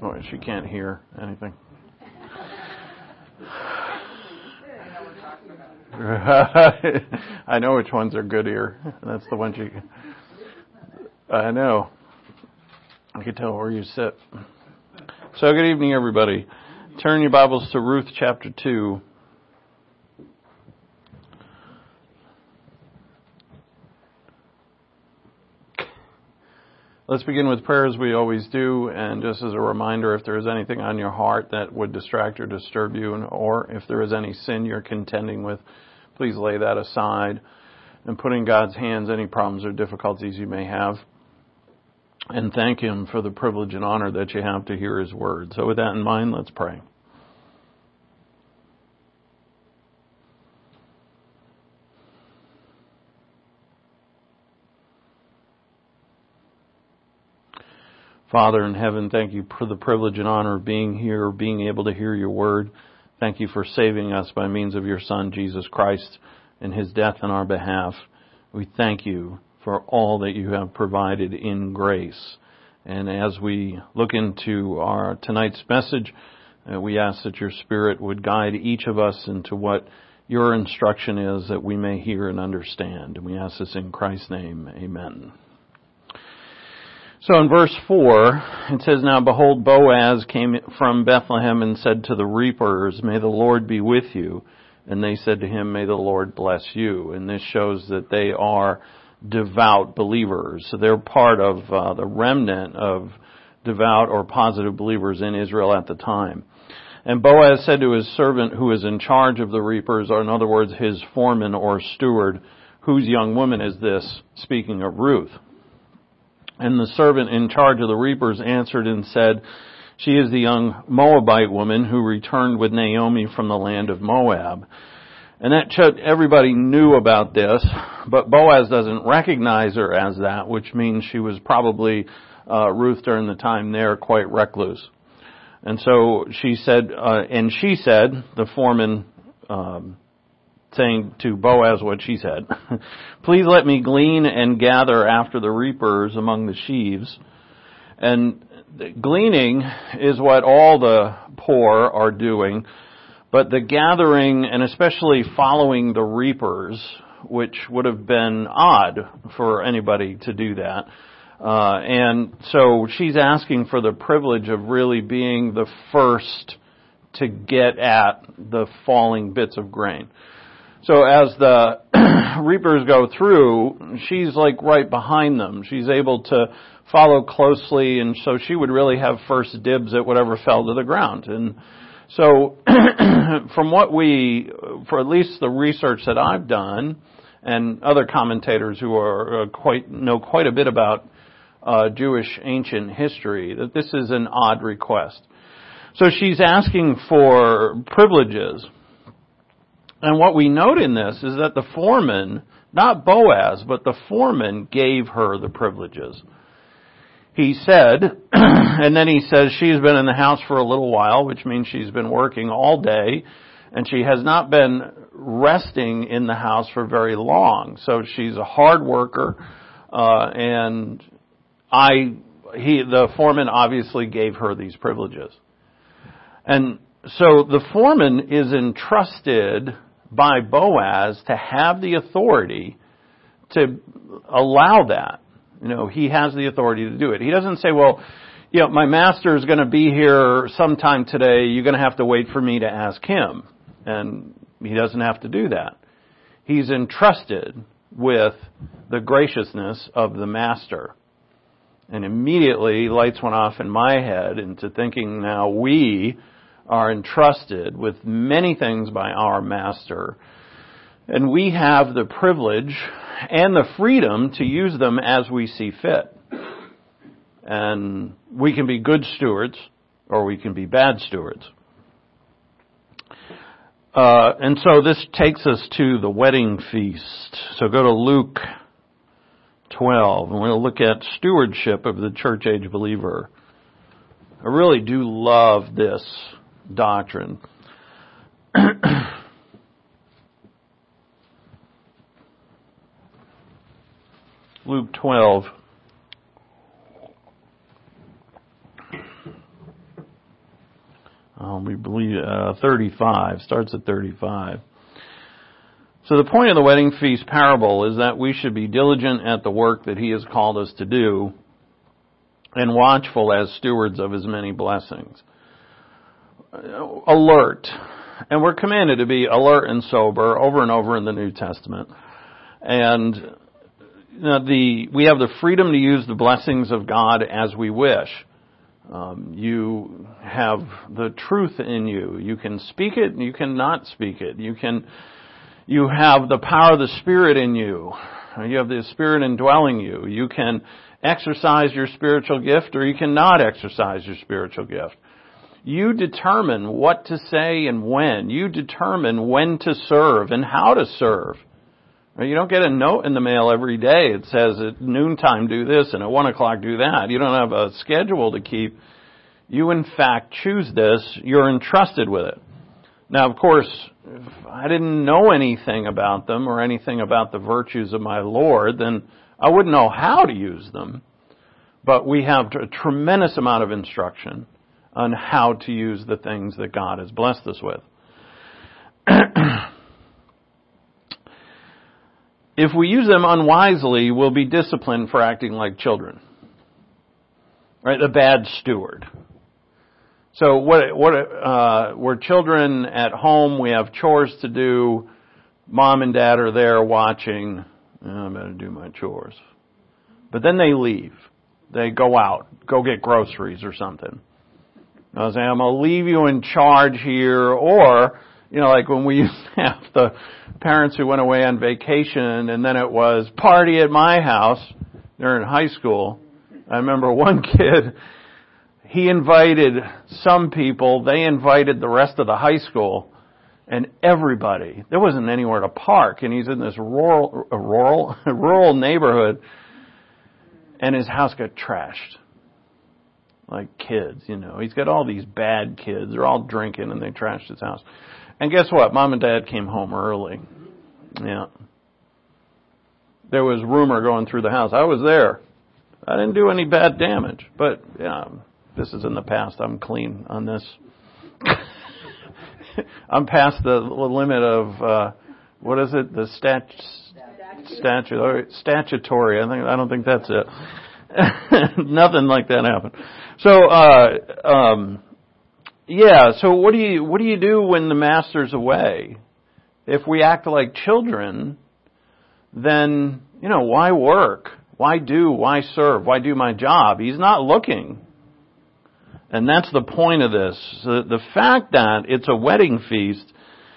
Oh, she can't hear anything. I know which ones are good ear. That's the ones you... I know. I can tell where you sit. So good evening, everybody. Turn your Bibles to Ruth chapter 2. Let's begin with prayer as we always do, and just as a reminder, if there is anything on your heart that would distract or disturb you, or if there is any sin you're contending with, please lay that aside and put in God's hands any problems or difficulties you may have, and thank Him for the privilege and honor that you have to hear His word. So with that in mind, let's pray. Father in heaven, thank you for the privilege and honor of being here, being able to hear your word. Thank you for saving us by means of your Son, Jesus Christ, and His death on our behalf. We thank you for all that you have provided in grace. And as we look into our tonight's message, we ask that your Spirit would guide each of us into what your instruction is, that we may hear and understand. And we ask this in Christ's name. Amen. So in verse 4, it says, Now behold, Boaz came from Bethlehem and said to the reapers, May the Lord be with you. And they said to him, May the Lord bless you. And this shows that they are devout believers. So they're part of the remnant of devout or positive believers in Israel at the time. And Boaz said to his servant who is in charge of the reapers, or in other words, his foreman or steward, Whose young woman is this? Speaking of Ruth. And the servant in charge of the reapers answered and said, She is the young Moabite woman who returned with Naomi from the land of Moab. And everybody knew about this, but Boaz doesn't recognize her as that, which means she was probably, Ruth during the time there, quite recluse. And so she said, the foreman, saying to Boaz what she said, Please let me glean and gather after the reapers among the sheaves. And gleaning is what all the poor are doing, but the gathering, and especially following the reapers, which would have been odd for anybody to do that. And so she's asking for the privilege of really being the first to get at the falling bits of grain. So as the reapers go through, she's like right behind them. She's able to follow closely, and so she would really have first dibs at whatever fell to the ground. And so from for at least the research that I've done, and other commentators who know quite a bit about Jewish ancient history, that this is an odd request. So she's asking for privileges. And what we note in this is that the foreman, not Boaz, but the foreman gave her the privileges. He said, and then he says she's been in the house for a little while, which means she's been working all day, and she has not been resting in the house for very long. So she's a hard worker, and the foreman obviously gave her these privileges. And so the foreman is entrusted by Boaz to have the authority to allow that. He has the authority to do it. He doesn't say, well, my master is going to be here sometime today. You're going to have to wait for me to ask him. And he doesn't have to do that. He's entrusted with the graciousness of the master. And immediately lights went off in my head into thinking now we are entrusted with many things by our master. And we have the privilege and the freedom to use them as we see fit. And we can be good stewards or we can be bad stewards. And so this takes us to the wedding feast. So go to Luke 12 and we'll look at stewardship of the church age believer. I really do love this doctrine. Luke 12. believe 35, starts at 35. So the point of the wedding feast parable is that we should be diligent at the work that He has called us to do and watchful as stewards of His many blessings. Alert. And we're commanded to be alert and sober over and over in the New Testament. And we have the freedom to use the blessings of God as we wish. You have the truth in you. You can speak it and you cannot speak it. You have the power of the Spirit in you. You have the Spirit indwelling you. You can exercise your spiritual gift or you cannot exercise your spiritual gift. You determine what to say and when. You determine when to serve and how to serve. You don't get a note in the mail every day. It says at noontime do this and at 1 o'clock do that. You don't have a schedule to keep. You in fact choose this. You're entrusted with it. Now, of course, if I didn't know anything about them or anything about the virtues of my Lord, then I wouldn't know how to use them. But we have a tremendous amount of instruction on how to use the things that God has blessed us with. If we use them unwisely, we'll be disciplined for acting like children. Right? The bad steward. So we're children at home, we have chores to do, mom and dad are there watching, I'm going to do my chores. But then they leave. They go out, go get groceries or something. I was saying, I'm going to leave you in charge here, or, like when we used to have the parents who went away on vacation and then it was party at my house during high school. I remember one kid, he invited some people, they invited the rest of the high school, and everybody. There wasn't anywhere to park, and he's in this rural neighborhood, and his house got trashed. Like kids, He's got all these bad kids. They're all drinking, and they trashed his house. And guess what? Mom and Dad came home early. Yeah. There was rumor going through the house. I was there. I didn't do any bad damage, but this is in the past. I'm clean on this. I'm past the limit of what is it? The statutory. I don't think that's it. Nothing like that happened. So So what do you do when the master's away? If we act like children, then why work? Why serve? Why do my job? He's not looking. And that's the point of this. The fact that it's a wedding feast,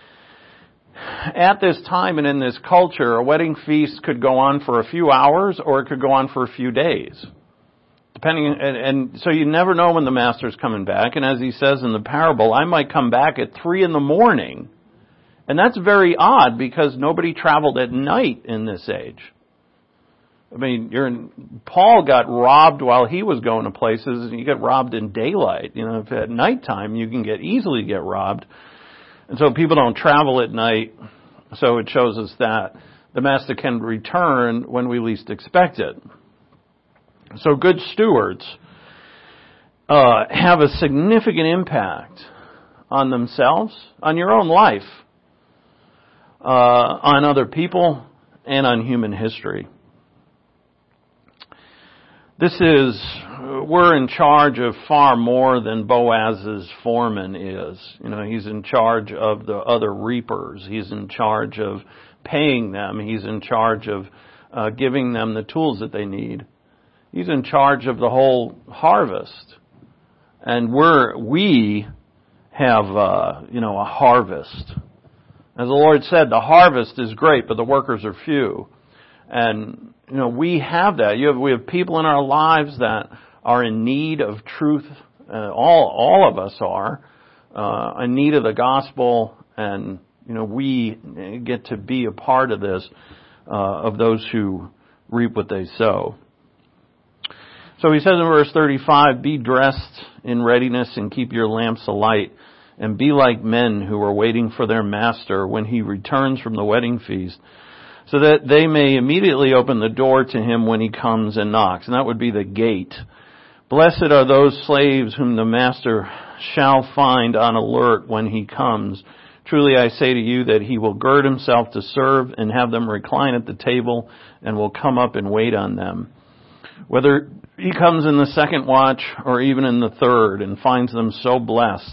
at this time and in this culture, a wedding feast could go on for a few hours or it could go on for a few days. Depending, and so you never know when the master's coming back. And as he says in the parable, I might come back at 3 a.m. And that's very odd because nobody traveled at night in this age. I mean, Paul got robbed while he was going to places, and you get robbed in daylight. If at nighttime you can easily get robbed. And so people don't travel at night. So it shows us that the master can return when we least expect it. So good stewards have a significant impact on themselves, on your own life, on other people, and on human history. We're in charge of far more than Boaz's foreman is. He's in charge of the other reapers. He's in charge of paying them. He's in charge of giving them the tools that they need. He's in charge of the whole harvest. And we have, a harvest. As the Lord said, the harvest is great, but the workers are few. And, we have that. We have people in our lives that are in need of truth. All of us are in need of the gospel, and we get to be a part of this, of those who reap what they sow. So he says in verse 35, be dressed in readiness and keep your lamps alight, and be like men who are waiting for their master when he returns from the wedding feast, so that they may immediately open the door to him when he comes and knocks. And that would be the gate. Blessed are those slaves whom the master shall find on alert when he comes. Truly I say to you that he will gird himself to serve and have them recline at the table and will come up and wait on them. Whether he comes in the second watch or even in the third and finds them so blessed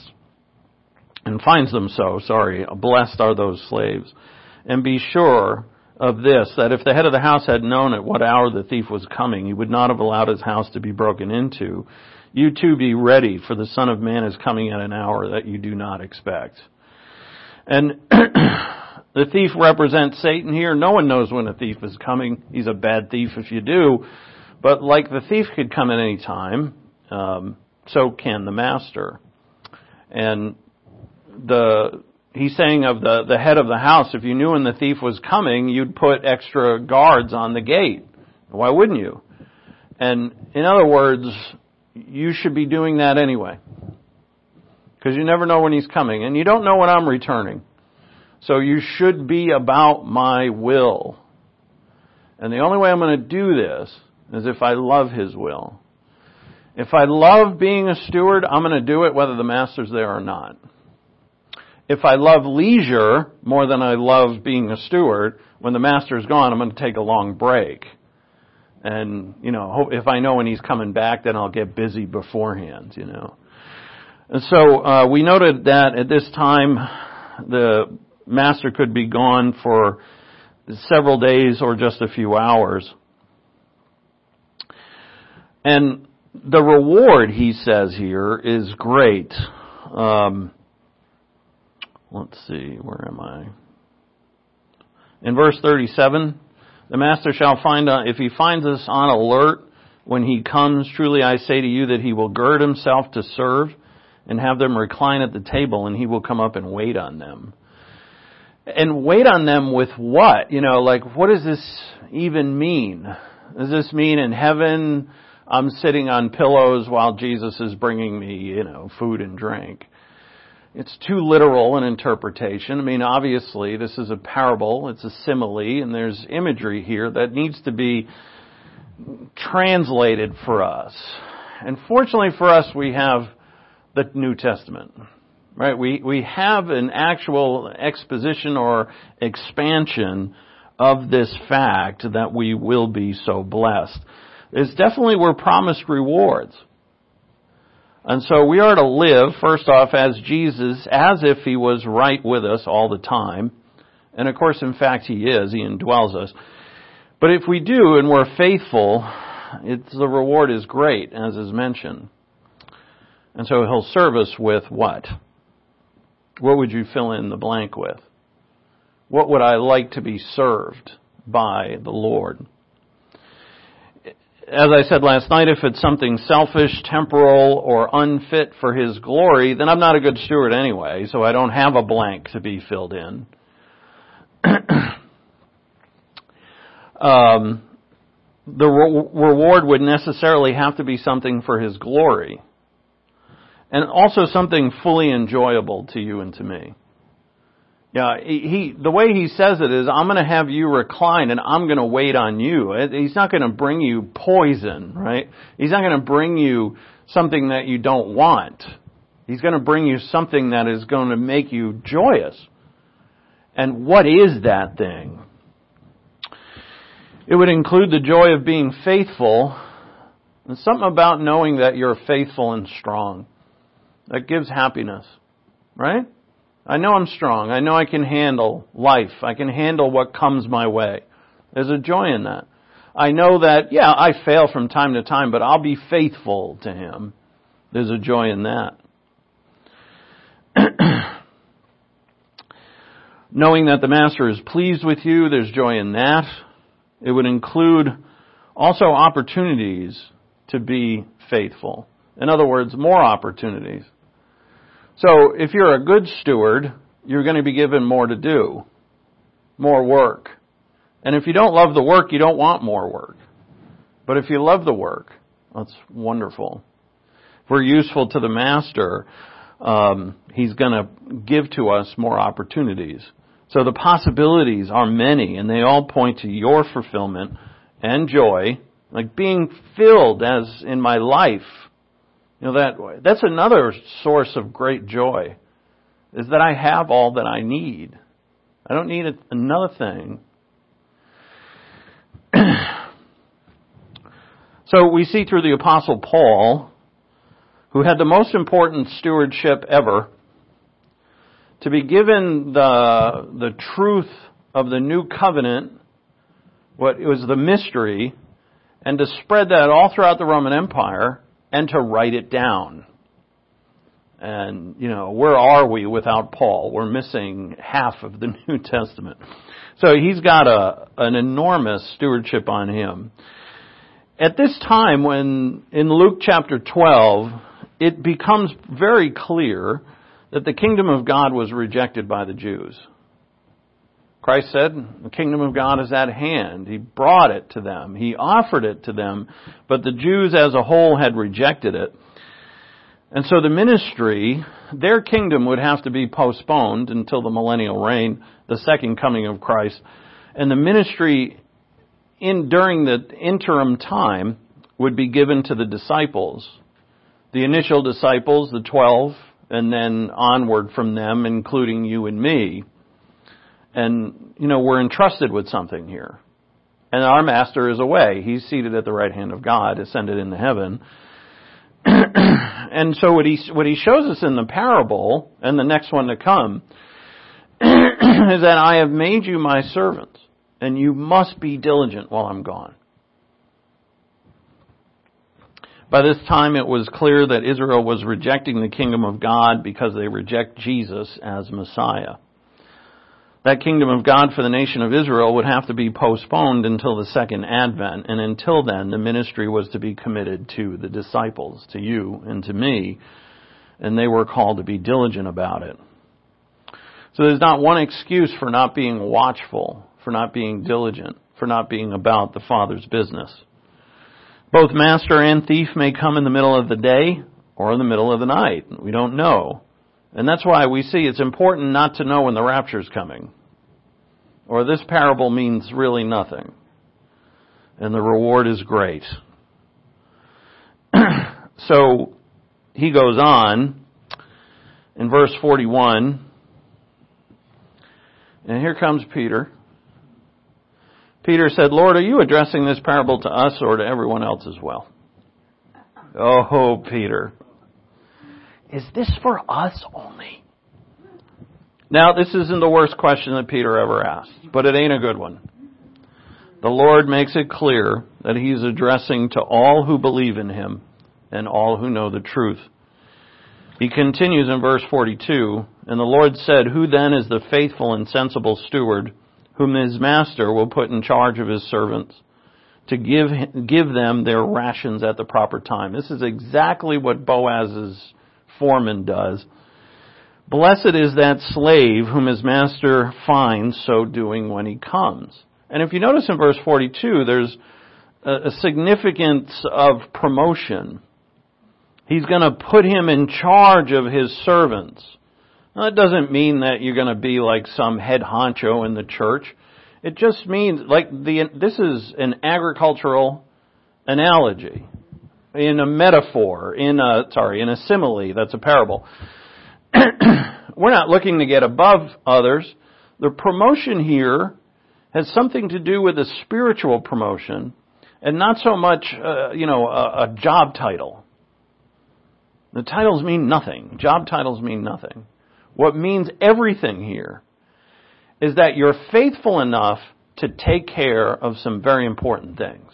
are those slaves. And be sure of this, that if the head of the house had known at what hour the thief was coming, he would not have allowed his house to be broken into. You too be ready, for the Son of Man is coming at an hour that you do not expect. And the thief represents Satan here. No one knows when a thief is coming. He's a bad thief if you do. But like the thief could come at any time, so can the master. And he's saying of the head of the house, if you knew when the thief was coming, you'd put extra guards on the gate. Why wouldn't you? And in other words, you should be doing that anyway. Because you never know when he's coming. And you don't know when I'm returning. So you should be about my will. And the only way I'm going to do this is if I love his will. If I love being a steward, I'm going to do it whether the master's there or not. If I love leisure more than I love being a steward, when the master's gone, I'm going to take a long break. And, if I know when he's coming back, then I'll get busy beforehand, And so, we noted that at this time, the master could be gone for several days or just a few hours. And the reward, he says here, is great. Let's see, where am I? In verse 37, the master shall find, if he finds us on alert when he comes, truly I say to you that he will gird himself to serve and have them recline at the table, and he will come up and wait on them. And wait on them with what? What does this even mean? Does this mean in heaven I'm sitting on pillows while Jesus is bringing me, food and drink? It's too literal an interpretation. Obviously, this is a parable, it's a simile, and there's imagery here that needs to be translated for us. And fortunately for us, we have the New Testament, right? We have an actual exposition or expansion of this fact that we will be so blessed. We're promised rewards. And so we are to live, first off, as Jesus, as if he was right with us all the time. And of course, in fact, he is. He indwells us. But if we do and we're faithful, the reward is great, as is mentioned. And so he'll serve us with what? What would you fill in the blank with? What would I like to be served by the Lord? As I said last night, if it's something selfish, temporal, or unfit for his glory, then I'm not a good steward anyway, so I don't have a blank to be filled in. The reward would necessarily have to be something for his glory, and also something fully enjoyable to you and to me. Yeah, the way he says it is, I'm going to have you recline and I'm going to wait on you. He's not going to bring you poison, right? He's not going to bring you something that you don't want. He's going to bring you something that is going to make you joyous. And what is that thing? It would include the joy of being faithful, and something about knowing that you're faithful and strong. That gives happiness, right? I know I'm strong. I know I can handle life. I can handle what comes my way. There's a joy in that. I know that, I fail from time to time, but I'll be faithful to him. There's a joy in that. Knowing that the master is pleased with you, there's joy in that. It would include also opportunities to be faithful. In other words, more opportunities. So if you're a good steward, you're going to be given more to do, more work. And if you don't love the work, you don't want more work. But if you love the work, that's wonderful. If we're useful to the master, he's going to give to us more opportunities. So the possibilities are many, and they all point to your fulfillment and joy, like being filled as in my life. That's another source of great joy, is that I have all that I need. I don't need another thing. So we see through the Apostle Paul, who had the most important stewardship ever, to be given the truth of the new covenant, what was the mystery, and to spread that all throughout the Roman Empire, and to write it down. And, where are we without Paul? We're missing half of the New Testament. So he's got an enormous stewardship on him. At this time, when in Luke chapter 12, it becomes very clear that the kingdom of God was rejected by the Jews. Christ said, the kingdom of God is at hand. He brought it to them. He offered it to them, but the Jews as a whole had rejected it. And so the ministry, their kingdom would have to be postponed until the millennial reign, the second coming of Christ. And the ministry during the interim time would be given to the disciples. The initial disciples, the 12, and then onward from them, including you and me. And, we're entrusted with something here. And our master is away. He's seated at the right hand of God, ascended into heaven. And so what he shows us in the parable, and the next one to come, is that I have made you my servants, and you must be diligent while I'm gone. By this time it was clear that Israel was rejecting the kingdom of God because they reject Jesus as Messiah. That kingdom of God for the nation of Israel would have to be postponed until the second advent, and until then the ministry was to be committed to the disciples, to you and to me, and they were called to be diligent about it. So there's not one excuse for not being watchful, for not being diligent, for not being about the Father's business. Both master and thief may come in the middle of the day or in the middle of the night. We don't know. And that's why we see it's important not to know when the rapture's coming. Or this parable means really nothing. And the reward is great. So he goes on in verse 41. And here comes Peter. Peter said, Lord, are you addressing this parable to us or to everyone else as well? Oh, Peter. Is this for us only? Now, this isn't the worst question that Peter ever asked, but it ain't a good one. The Lord makes it clear that he's addressing to all who believe in him and all who know the truth. He continues in verse 42, and the Lord said, Who then is the faithful and sensible steward whom his master will put in charge of his servants to give them their rations at the proper time? This is exactly what Boaz's foreman does. Blessed is that slave whom his master finds so doing when he comes. And if you notice in verse 42, there's a significance of promotion. He's going to put him in charge of his servants. Now, that doesn't mean that you're going to be like some head honcho in the church. It just means, this is an agricultural analogy. In a metaphor, in a simile, that's a parable. We're not looking to get above others. The promotion here has something to do with a spiritual promotion and not so much, a job title. The titles mean nothing. Job titles mean nothing. What means everything here is that you're faithful enough to take care of some very important things.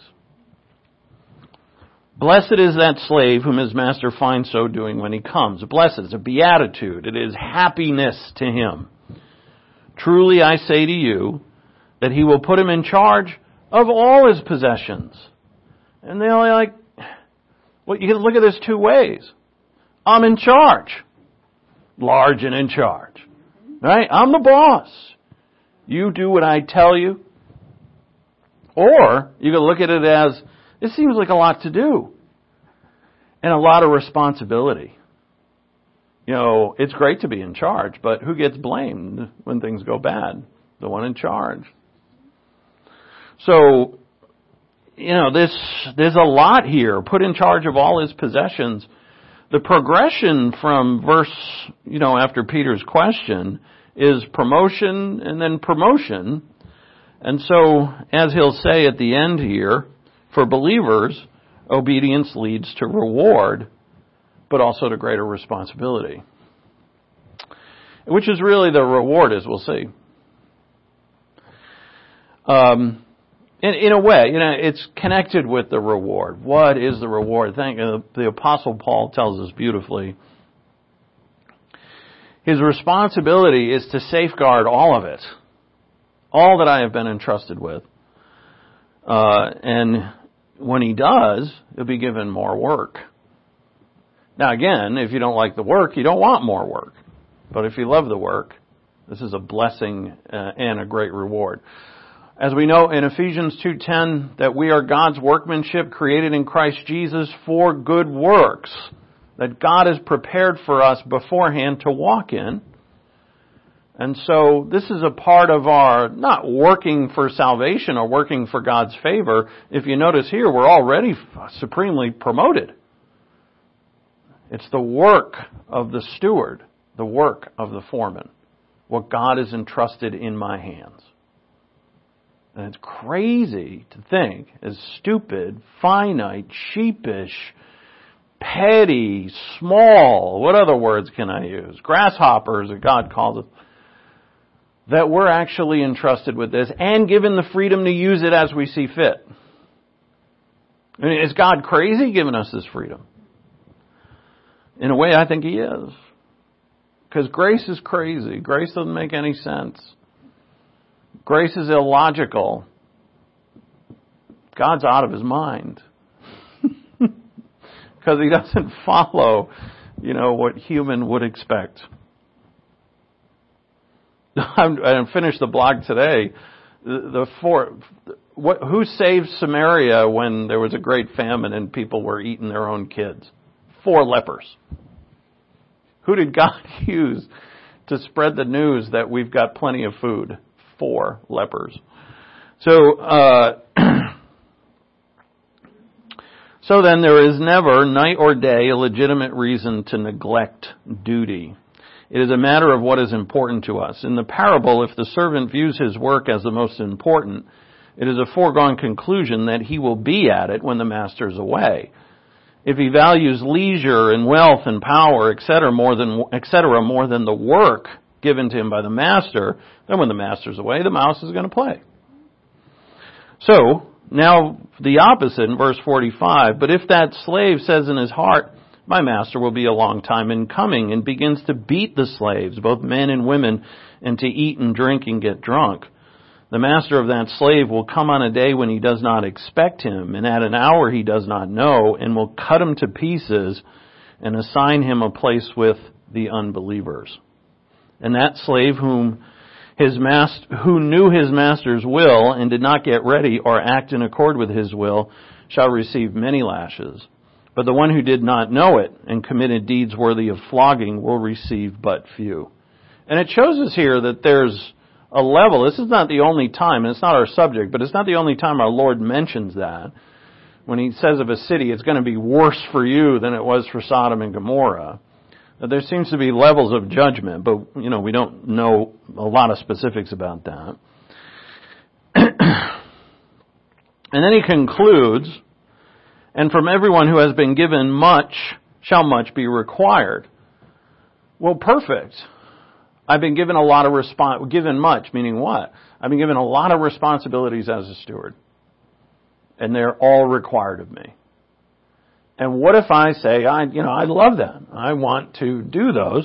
Blessed is that slave whom his master finds so doing when he comes. Blessed is a beatitude. It is happiness to him. Truly I say to you that he will put him in charge of all his possessions. And they're like, well, you can look at this two ways. I'm in charge. Large and in charge. Right? I'm the boss. You do what I tell you. Or you can look at it as, it seems like a lot to do. And a lot of responsibility. It's great to be in charge, but who gets blamed when things go bad? The one in charge. So, there's a lot here. Put in charge of all his possessions. the progression from after Peter's question is promotion and then promotion. And so, as he'll say at the end here, for believers, obedience leads to reward, but also to greater responsibility. Which is really the reward, as we'll see. In a way, it's connected with the reward. What is the reward? The Apostle Paul tells us beautifully. His responsibility is to safeguard all of it. All that I have been entrusted with. And when he does, he'll be given more work. Now again, if you don't like the work, you don't want more work. But if you love the work, this is a blessing and a great reward. As we know in Ephesians 2:10 that we are God's workmanship created in Christ Jesus for good works that God has prepared for us beforehand to walk in. And so this is a part of our not working for salvation or working for God's favor. If you notice here, we're already supremely promoted. It's the work of the steward, the work of the foreman, what God has entrusted in my hands. And it's crazy to think, as stupid, finite, sheepish, petty, small, what other words can I use? Grasshoppers, that God calls us, that we're actually entrusted with this and given the freedom to use it as we see fit. I mean, is God crazy giving us this freedom? In a way, I think He is. Because grace is crazy. Grace doesn't make any sense. Grace is illogical. God's out of His mind. Because He doesn't follow, what human would expect. I finished the blog today. Who saved Samaria when there was a great famine and people were eating their own kids? 4 lepers. Who did God use to spread the news that we've got plenty of food? 4 lepers. So then there is never, night or day, a legitimate reason to neglect duty. It is a matter of what is important to us. In the parable, if the servant views his work as the most important, it is a foregone conclusion that he will be at it when the master is away. If he values leisure and wealth and power, etc., more than the work given to him by the master, then when the master's away, the mouse is going to play. So, now the opposite in verse 45, but if that slave says in his heart, my master will be a long time in coming, and begins to beat the slaves, both men and women, and to eat and drink and get drunk, the master of that slave will come on a day when he does not expect him, and at an hour he does not know, and will cut him to pieces and assign him a place with the unbelievers. And that slave who knew his master's will and did not get ready or act in accord with his will shall receive many lashes. But the one who did not know it and committed deeds worthy of flogging will receive but few. And it shows us here that there's a level. This is not the only time, and it's not our subject, but it's not the only time our Lord mentions that. When He says of a city, it's going to be worse for you than it was for Sodom and Gomorrah. There seems to be levels of judgment, but, we don't know a lot of specifics about that. And then He concludes, and from everyone who has been given much shall much be required. Well, perfect. I've been given a lot of given much, meaning what? I've been given a lot of responsibilities as a steward. And they're all required of me. And what if I say, I love that. I want to do those.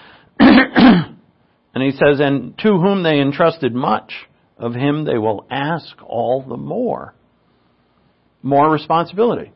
And He says, and to whom they entrusted much, of him they will ask all the more. More responsibility.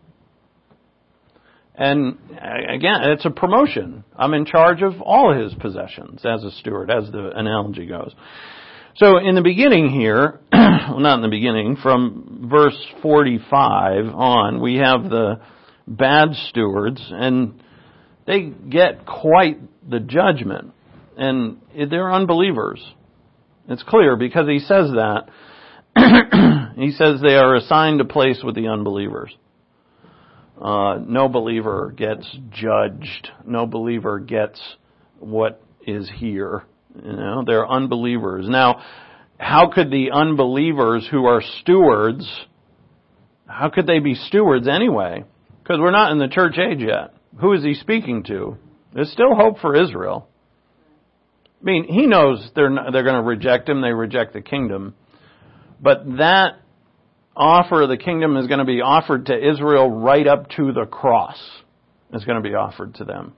And again, it's a promotion. I'm in charge of all His possessions as a steward, as the analogy goes. So in the beginning here, well, not in the beginning, from verse 45 on, we have the bad stewards, and they get quite the judgment. And they're unbelievers. It's clear because He says that. He says they are assigned a place with the unbelievers. No believer gets judged. No believer gets what is here. They're unbelievers. Now, how could the unbelievers who are stewards, how could they be stewards anyway? Because we're not in the church age yet. Who is he speaking to? There's still hope for Israel. I mean, he knows they're going to reject him. They reject the kingdom. But that offer of the kingdom is going to be offered to Israel right up to the cross. It's going to be offered to them.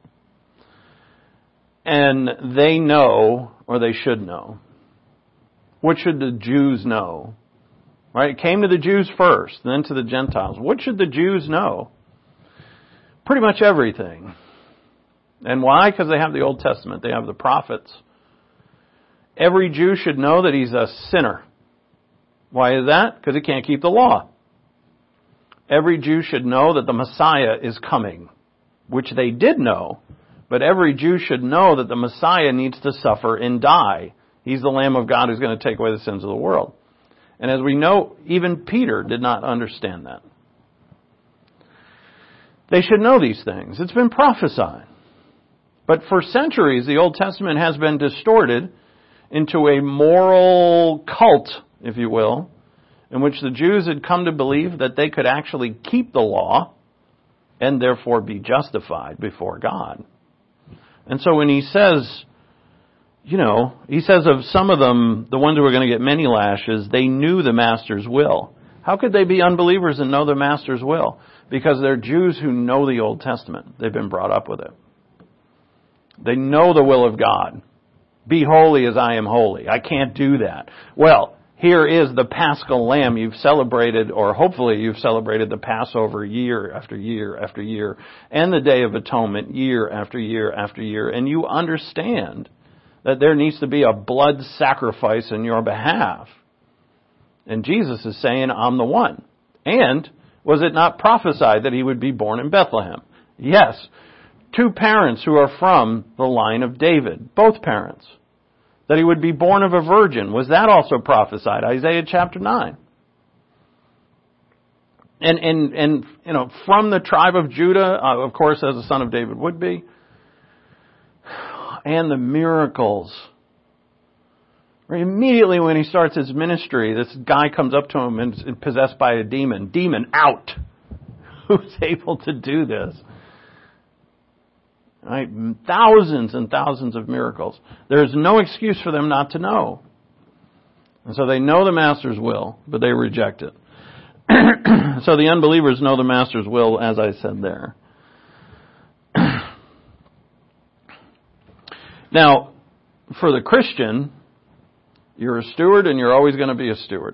And they know, or they should know. What should the Jews know? Right? It came to the Jews first, then to the Gentiles. What should the Jews know? Pretty much everything. And why? Because they have the Old Testament. They have the prophets. Every Jew should know that he's a sinner. Why is that? Because he can't keep the law. Every Jew should know that the Messiah is coming, which they did know. But every Jew should know that the Messiah needs to suffer and die. He's the Lamb of God who's going to take away the sins of the world. And as we know, even Peter did not understand that. They should know these things. It's been prophesied. But for centuries, the Old Testament has been distorted into a moral cult, if you will, in which the Jews had come to believe that they could actually keep the law and therefore be justified before God. And so when he says, he says of some of them, the ones who are going to get many lashes, they knew the Master's will. How could they be unbelievers and know the Master's will? Because they're Jews who know the Old Testament. They've been brought up with it. They know the will of God. Be holy as I am holy. I can't do that. Well, here is the Paschal Lamb you've celebrated, or hopefully you've celebrated the Passover year after year after year, and the Day of Atonement year after year after year, and you understand that there needs to be a blood sacrifice in your behalf. And Jesus is saying, I'm the one. And was it not prophesied that he would be born in Bethlehem? Yes. 2 parents who are from the line of David, both parents. That he would be born of a virgin. Was that also prophesied? Isaiah chapter 9. And from the tribe of Judah, of course, as the son of David would be. And the miracles. Immediately when he starts his ministry, this guy comes up to him and is possessed by a demon. Demon out. Who's able to do this? Right? Thousands and thousands of miracles. There's no excuse for them not to know. And so they know the Master's will, but they reject it. So the unbelievers know the Master's will, as I said there. Now, for the Christian, you're a steward and you're always going to be a steward.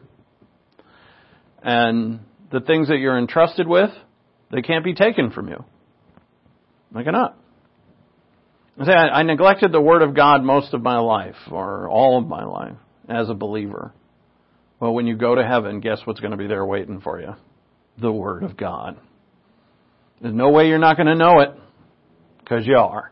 And the things that you're entrusted with, they can't be taken from you. They cannot. I neglected the Word of God most of my life, or all of my life, as a believer. Well, when you go to heaven, guess what's going to be there waiting for you? The Word of God. There's no way you're not going to know it, because you are.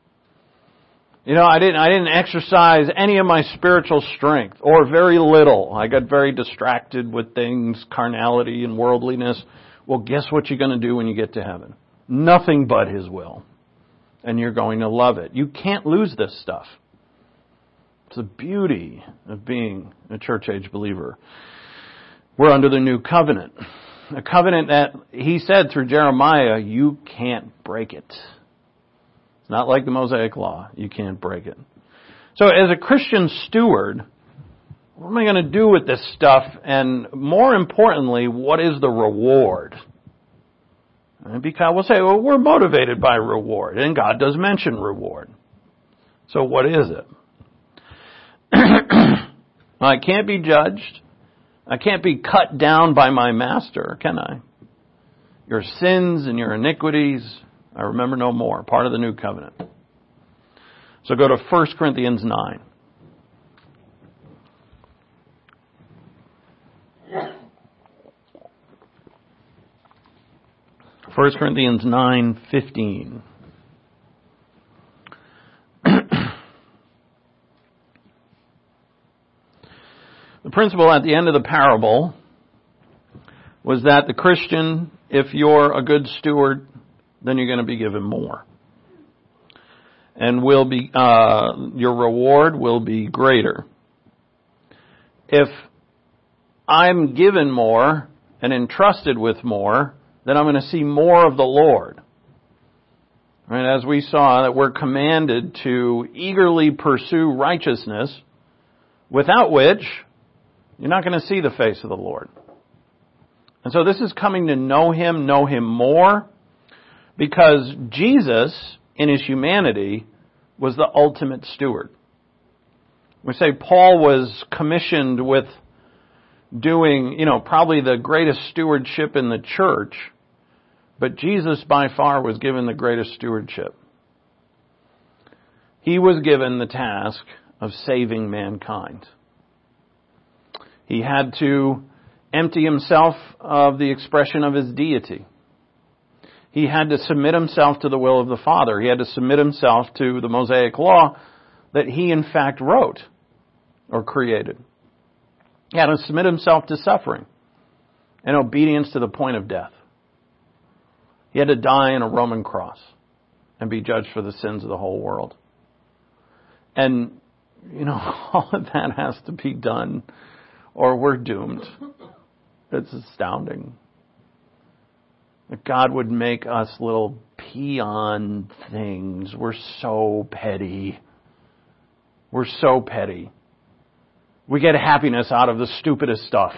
I didn't exercise any of my spiritual strength, or very little. I got very distracted with things, carnality and worldliness. Well, guess what you're going to do when you get to heaven? Nothing but His will. And you're going to love it. You can't lose this stuff. It's the beauty of being a church age believer. We're under the new covenant. A covenant that he said through Jeremiah, you can't break it. It's not like the Mosaic Law. You can't break it. So as a Christian steward, what am I going to do with this stuff? And more importantly, what is the reward? Because we'll say, well, we're motivated by reward, and God does mention reward. So what is it? Well, I can't be judged. I can't be cut down by my master, can I? Your sins and your iniquities, I remember no more, part of the new covenant. So go to 1 Corinthians 9. 1 Corinthians 9:15. The principle at the end of the parable was that the Christian if you're a good steward, then you're going to be given more. And your reward will be greater. If I'm given more and entrusted with more, then I'm going to see more of the Lord. Right? As we saw, that we're commanded to eagerly pursue righteousness, without which you're not going to see the face of the Lord. And so this is coming to know Him more, because Jesus, in His humanity, was the ultimate steward. We say Paul was commissioned with doing, probably the greatest stewardship in the church, but Jesus by far was given the greatest stewardship. He was given the task of saving mankind. He had to empty Himself of the expression of His deity. He had to submit Himself to the will of the Father. He had to submit Himself to the Mosaic Law that He in fact wrote or created. He had to submit Himself to suffering and obedience to the point of death. He had to die on a Roman cross and be judged for the sins of the whole world. And, all of that has to be done or we're doomed. It's astounding that God would make us little peon things. We're so petty. We're so petty. We get happiness out of the stupidest stuff.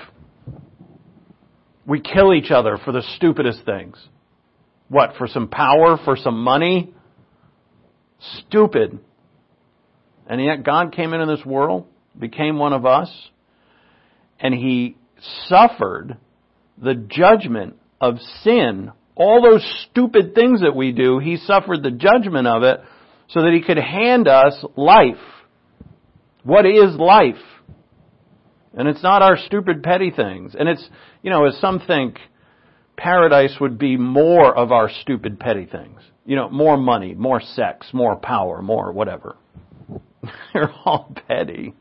We kill each other for the stupidest things. What, for some power, for some money? Stupid. And yet God came into this world, became one of us, and He suffered the judgment of sin. All those stupid things that we do, He suffered the judgment of it so that He could hand us life. What is life? And it's not our stupid petty things. And it's, as some think, paradise would be more of our stupid petty things. More money, more sex, more power, more whatever. They're all petty.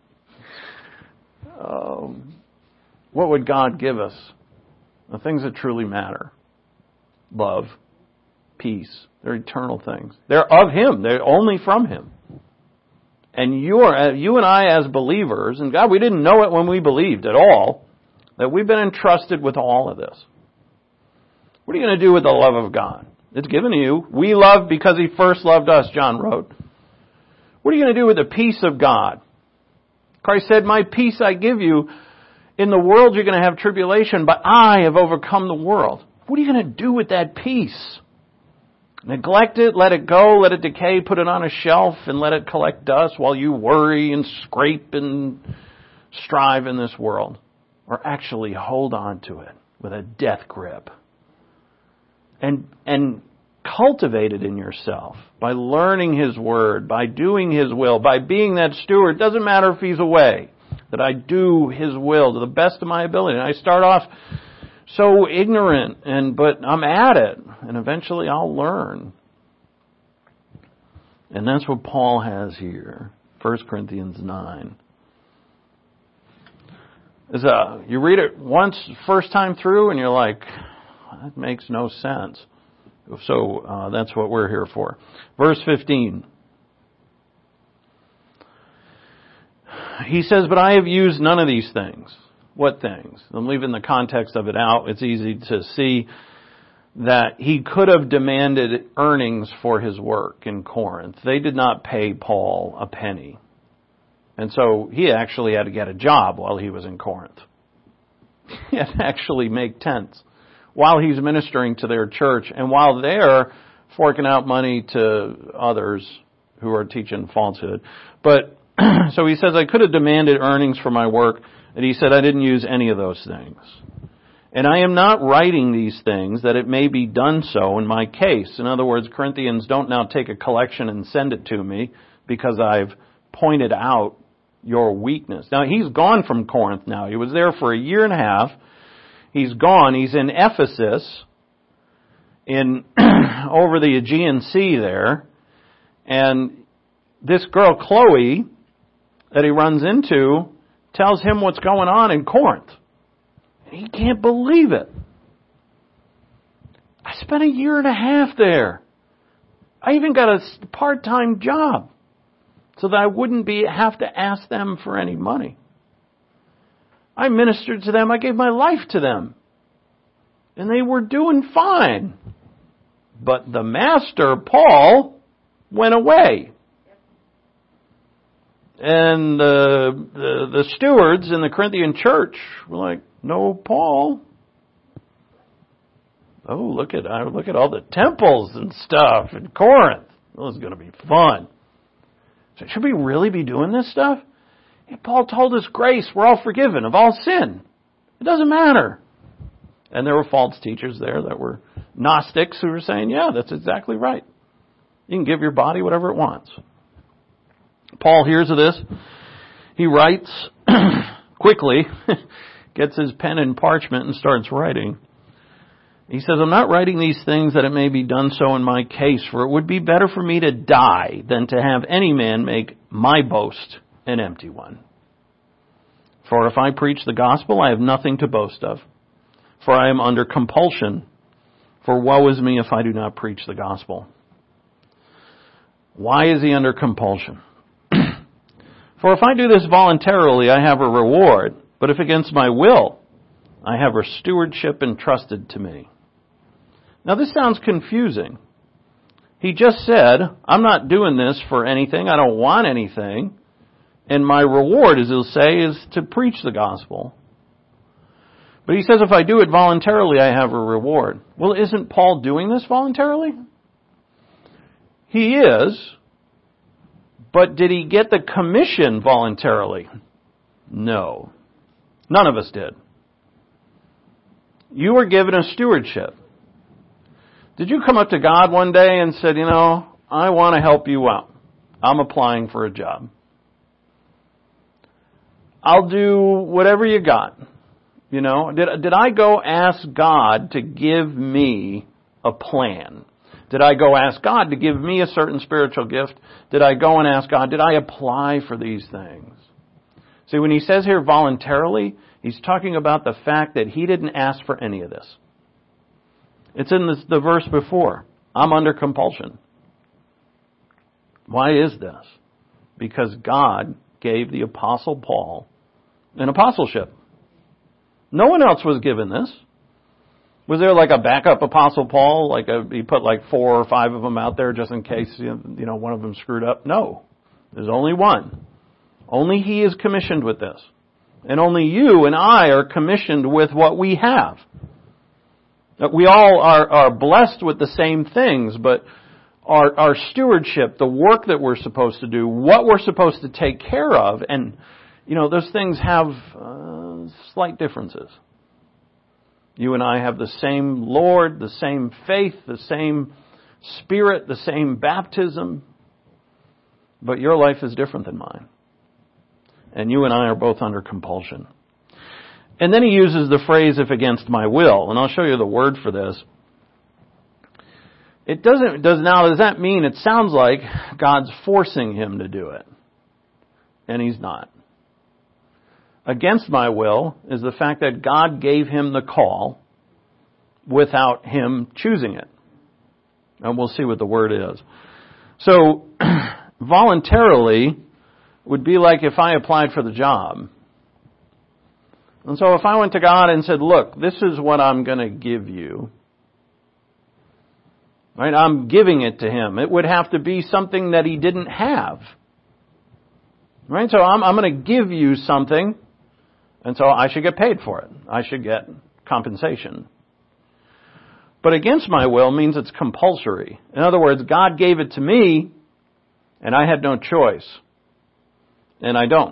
What would God give us? The things that truly matter. Love, peace. They're eternal things. They're of Him. They're only from Him. And you and I as believers, and God, we didn't know it when we believed at all, that we've been entrusted with all of this. What are you going to do with the love of God? It's given to you. We love because He first loved us, John wrote. What are you going to do with the peace of God? Christ said, my peace I give you. In the world you're going to have tribulation, but I have overcome the world. What are you going to do with that peace? Neglect it, let it go, let it decay, put it on a shelf, and let it collect dust while you worry and scrape and strive in this world? Or actually hold on to it with a death grip and cultivate it in yourself by learning His Word, by doing His will, by being that steward. It doesn't matter if He's away, that I do His will to the best of my ability. And I start off so ignorant, but I'm at it, and eventually I'll learn. And that's what Paul has here, 1 Corinthians 9. You read it once, first time through, and you're like, that makes no sense. So that's what we're here for. Verse 15. He says, but I have used none of these things. What things? I'm leaving the context of it out. It's easy to see that he could have demanded earnings for his work in Corinth. They did not pay Paul a penny. And so he actually had to get a job while he was in Corinth. He had to actually make tents while he's ministering to their church and while they're forking out money to others who are teaching falsehood. But so he says, I could have demanded earnings for my work. And he said, I didn't use any of those things. And I am not writing these things that it may be done so in my case. In other words, Corinthians, don't now take a collection and send it to me because I've pointed out your weakness. Now, he's gone from Corinth now. He was there for 1.5 years. He's gone. He's in Ephesus, over the Aegean Sea there. And this girl, Chloe, that he runs into, tells him what's going on in Corinth. He can't believe it. I spent 1.5 years there. I even got a part-time job so that I wouldn't have to ask them for any money. I ministered to them. I gave my life to them. And they were doing fine. But the master, Paul, went away. And the stewards in the Corinthian church were like, no, Paul. Oh, look at all the temples and stuff in Corinth. This is going to be fun. So should we really be doing this stuff? Hey, Paul told us grace. We're all forgiven of all sin. It doesn't matter. And there were false teachers there that were Gnostics who were saying, yeah, that's exactly right. You can give your body whatever it wants. Paul hears of this. He writes quickly, gets his pen and parchment and starts writing. He says, I'm not writing these things that it may be done so in my case, for it would be better for me to die than to have any man make my boast an empty one. For if I preach the gospel, I have nothing to boast of, for I am under compulsion. For woe is me if I do not preach the gospel. Why is he under compulsion? For if I do this voluntarily, I have a reward, but if against my will, I have a stewardship entrusted to me. Now this sounds confusing. He just said, I'm not doing this for anything, I don't want anything, and my reward, as he'll say, is to preach the gospel. But he says if I do it voluntarily, I have a reward. Well, isn't Paul doing this voluntarily? He is, but did he get the commission voluntarily? No. None of us did. You were given a stewardship. Did you come up to God one day and said, I want to help you out. I'm applying for a job. I'll do whatever you got. Did I go ask God to give me a plan? Did I go ask God to give me a certain spiritual gift? Did I go and ask God, did I apply for these things? See, when he says here voluntarily, he's talking about the fact that he didn't ask for any of this. It's in the verse before. I'm under compulsion. Why is this? Because God gave the Apostle Paul an apostleship. No one else was given this. Was there like a backup Apostle Paul? He put 4 or 5 of them out there just in case one of them screwed up? No. There's only one. Only he is commissioned with this. And only you and I are commissioned with what we have. We all are blessed with the same things, but our stewardship, the work that we're supposed to do, what we're supposed to take care of, and, those things have slight differences. You and I have the same Lord, the same faith, the same Spirit, the same baptism, but your life is different than mine. And you and I are both under compulsion. And then he uses the phrase, if against my will. And I'll show you the word for this. Does that mean it sounds like God's forcing him to do it? And he's not. Against my will is the fact that God gave him the call without him choosing it. And we'll see what the word is. So, voluntarily would be like if I applied for the job. And so if I went to God and said, look, this is what I'm going to give you. Right? I'm giving it to him. It would have to be something that he didn't have. Right? So I'm going to give you something, and so I should get paid for it. I should get compensation. But against my will means it's compulsory. In other words, God gave it to me, and I had no choice. And I don't.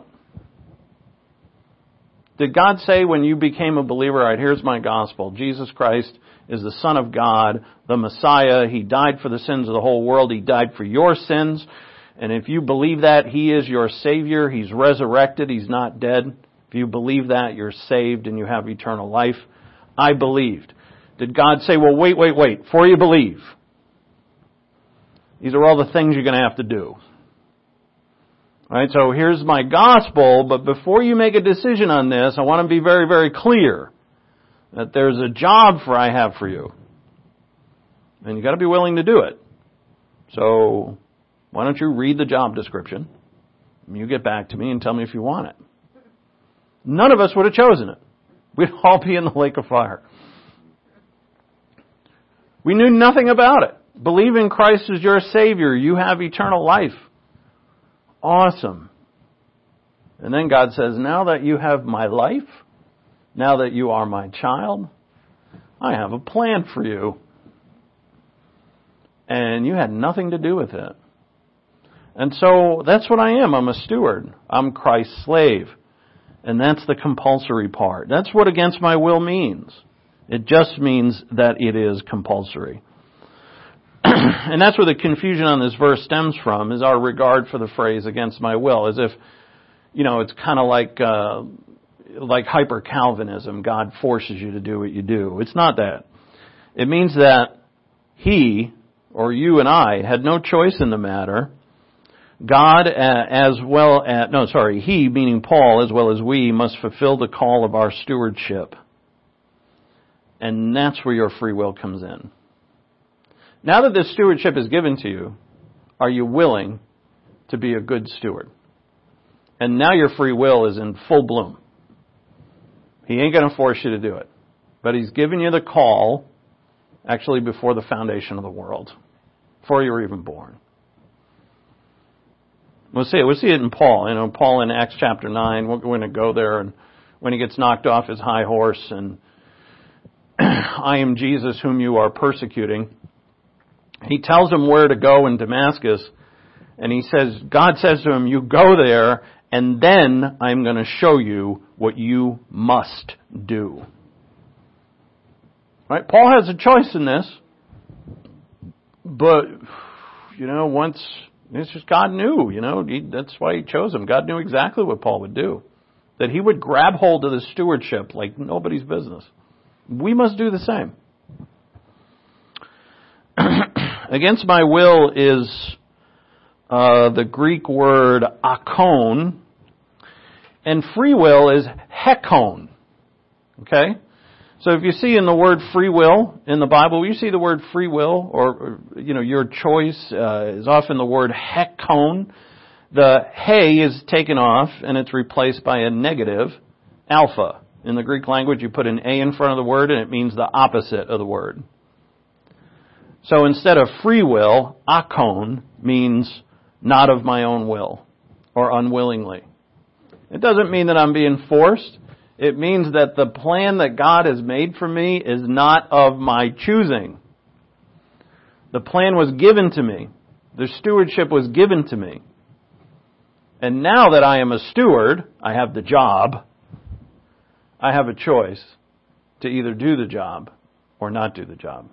Did God say when you became a believer, all right, here's my gospel. Jesus Christ is the Son of God, the Messiah. He died for the sins of the whole world. He died for your sins. And if you believe that, He is your Savior. He's resurrected. He's not dead. If you believe that, you're saved and you have eternal life. I believed. Did God say, well, wait, before you believe, these are all the things you're going to have to do. All right, so here's my gospel, but before you make a decision on this, I want to be very, very clear that there's a job I have for you. And you got to be willing to do it. So why don't you read the job description? You get back to me and tell me if you want it. None of us would have chosen it. We'd all be in the lake of fire. We knew nothing about it. Believe in Christ as your Savior. You have eternal life. Awesome. And then God says, now that you have my life, now that you are my child, I have a plan for you. And you had nothing to do with it. And so that's what I am. I'm a steward. I'm Christ's slave. And that's the compulsory part. That's what against my will means. It just means that it is compulsory. And that's where the confusion on this verse stems from, is our regard for the phrase against my will. As if, it's kind of like hyper-Calvinism. God forces you to do what you do. It's not that. It means that He, or you and I, had no choice in the matter. God, He, meaning Paul, as well as we, must fulfill the call of our stewardship. And that's where your free will comes in. Now that this stewardship is given to you, are you willing to be a good steward? And now your free will is in full bloom. He ain't going to force you to do it. But He's given you the call, actually before the foundation of the world, before you were even born. We'll see it in Paul. Paul in Acts chapter 9, we're going to go there, and when he gets knocked off his high horse, and I am Jesus whom you are persecuting, he tells him where to go in Damascus, and God says to him, you go there, and then I'm going to show you what you must do. Right? Paul has a choice in this, but, once... It's just God knew, that's why He chose him. God knew exactly what Paul would do. That he would grab hold of the stewardship like nobody's business. We must do the same. Against my will is the Greek word akon, and free will is hekon. Okay? So if you see in the word free will in the Bible, you see the word free will, or your choice is often the word hekon. The he is taken off and it's replaced by a negative, alpha. In the Greek language, you put an a in front of the word and it means the opposite of the word. So instead of free will, akon means not of my own will or unwillingly. It doesn't mean that I'm being forced. It means that the plan that God has made for me is not of my choosing. The plan was given to me. The stewardship was given to me. And now that I am a steward, I have the job. I have a choice to either do the job or not do the job.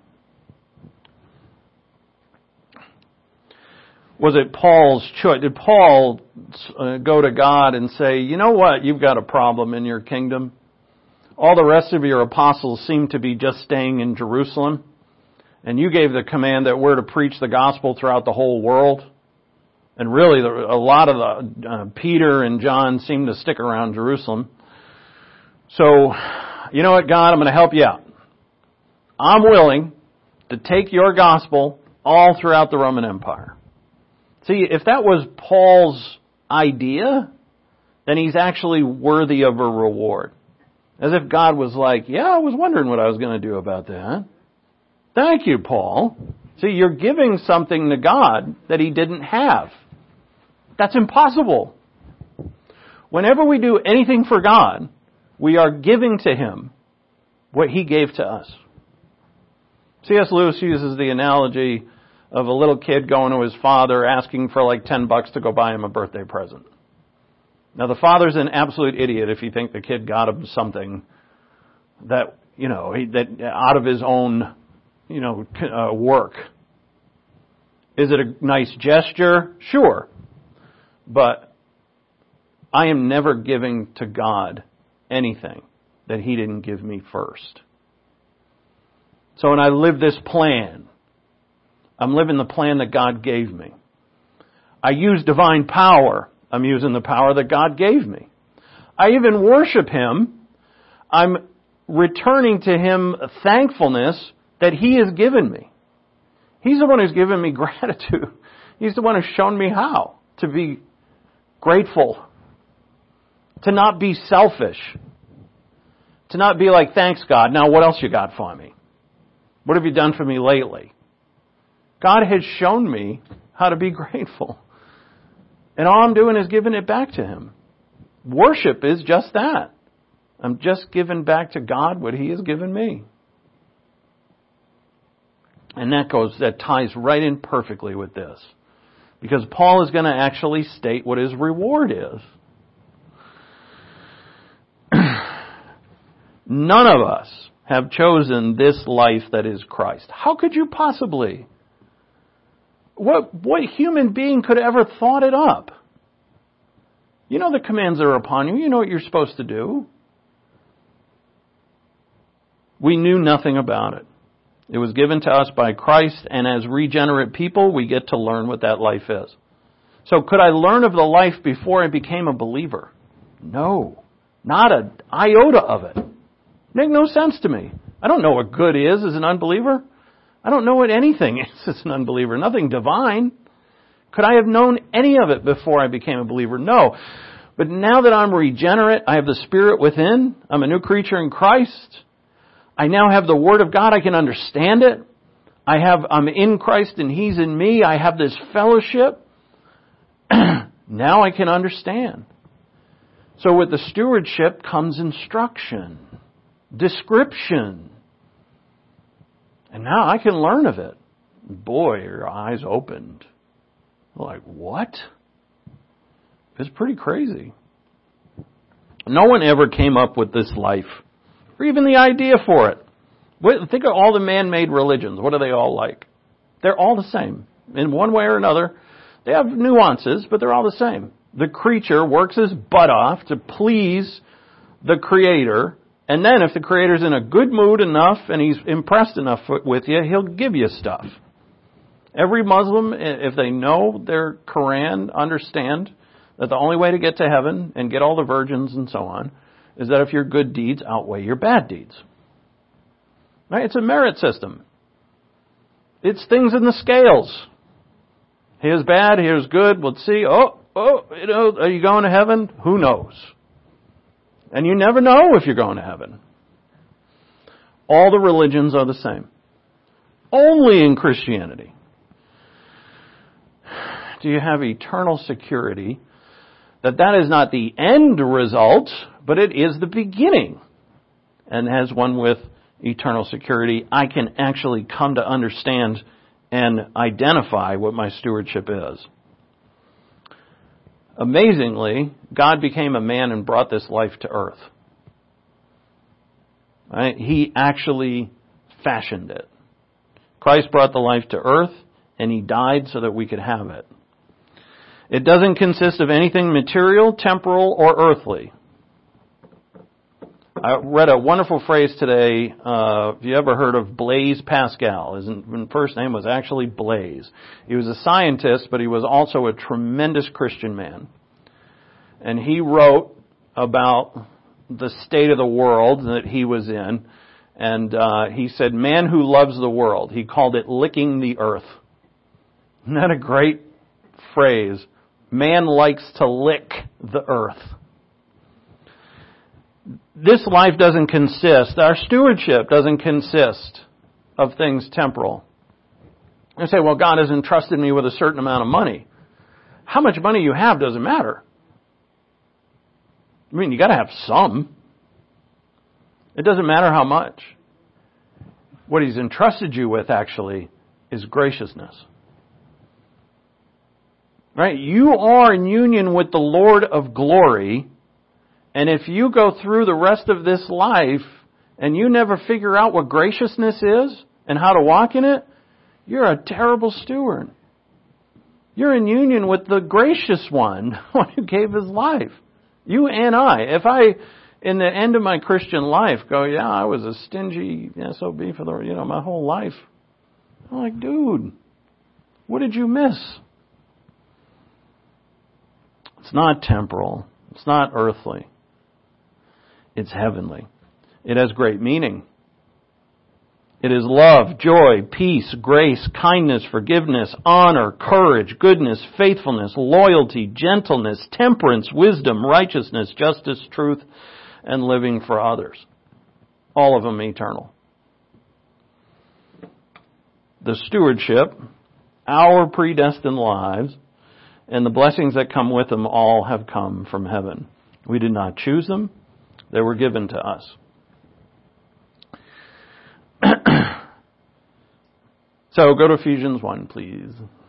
Was it Paul's choice? Did Paul go to God and say, you know what, you've got a problem in your kingdom. All the rest of your apostles seem to be just staying in Jerusalem. And you gave the command that we're to preach the gospel throughout the whole world. And really, a lot of Peter and John seem to stick around Jerusalem. So, you know what, God, I'm going to help you out. I'm willing to take your gospel all throughout the Roman Empire. See, if that was Paul's idea, then he's actually worthy of a reward. As if God was like, yeah, I was wondering what I was going to do about that. Thank you, Paul. See, you're giving something to God that He didn't have. That's impossible. Whenever we do anything for God, we are giving to Him what He gave to us. C.S. Lewis uses the analogy of a little kid going to his father asking for like $10 to go buy him a birthday present. Now the father's an absolute idiot if you think the kid got him something that, that out of his own, work. Is it a nice gesture? Sure. But I am never giving to God anything that He didn't give me first. So when I live this plan, I'm living the plan that God gave me. I use divine power. I'm using the power that God gave me. I even worship Him. I'm returning to Him thankfulness that He has given me. He's the one who's given me gratitude. He's the one who's shown me how to be grateful, to not be selfish, to not be like, thanks God, now what else you got for me? What have you done for me lately? God has shown me how to be grateful. And all I'm doing is giving it back to Him. Worship is just that. I'm just giving back to God what He has given me. And that ties right in perfectly with this. Because Paul is going to actually state what his reward is. None of us have chosen this life that is Christ. How could you possibly? What human being could ever thought it up? You know the commands that are upon you. You know what you're supposed to do. We knew nothing about it. It was given to us by Christ, and as regenerate people, we get to learn what that life is. So could I learn of the life before I became a believer? No. Not an iota of it. Make no sense to me. I don't know what good is as an unbeliever. I don't know what anything is as an unbeliever. Nothing divine. Could I have known any of it before I became a believer? No. But now that I'm regenerate, I have the Spirit within. I'm a new creature in Christ. I now have the Word of God. I can understand it. I'm in Christ and He's in me. I have this fellowship. Now I can understand. So with the stewardship comes instruction, description. And now I can learn of it. Boy, your eyes opened. Like, what? It's pretty crazy. No one ever came up with this life, or even the idea for it. Think of all the man-made religions. What are they all like? They're all the same. In one way or another, they have nuances, but they're all the same. The creature works his butt off to please the Creator, and then if the Creator's in a good mood enough and He's impressed enough with you, He'll give you stuff. Every Muslim, if they know their Quran, understand that the only way to get to heaven and get all the virgins and so on is that if your good deeds outweigh your bad deeds. Right? It's a merit system. It's things in the scales. Here's bad, here's good. Let's see. Are you going to heaven? Who knows? And you never know if you're going to heaven. All the religions are the same. Only in Christianity do you have eternal security that is not the end result, but it is the beginning. And as one with eternal security, I can actually come to understand and identify what my stewardship is. Amazingly, God became a man and brought this life to earth. Right? He actually fashioned it. Christ brought the life to earth, and He died so that we could have it. It doesn't consist of anything material, temporal, or earthly. I read a wonderful phrase today. Have you ever heard of Blaise Pascal? His first name was actually Blaise. He was a scientist, but he was also a tremendous Christian man. And he wrote about the state of the world that he was in. And he said, man who loves the world. He called it licking the earth. Isn't that a great phrase? Man likes to lick the earth. This life doesn't consist, our stewardship doesn't consist of things temporal. You say, well, God has entrusted me with a certain amount of money. How much money you have doesn't matter. I mean, you got to have some. It doesn't matter how much. What He's entrusted you with, actually, is graciousness. Right? You are in union with the Lord of glory. And if you go through the rest of this life and you never figure out what graciousness is and how to walk in it, you're a terrible steward. You're in union with the gracious one who gave His life. You and I. If I, in the end of my Christian life, go, yeah, I was a stingy SOB for my whole life. I'm like, dude, what did you miss? It's not temporal. It's not earthly. It's heavenly. It has great meaning. It is love, joy, peace, grace, kindness, forgiveness, honor, courage, goodness, faithfulness, loyalty, gentleness, temperance, wisdom, righteousness, justice, truth, and living for others. All of them eternal. The stewardship, our predestined lives, and the blessings that come with them all have come from heaven. We did not choose them. They were given to us. So go to Ephesians 1, please.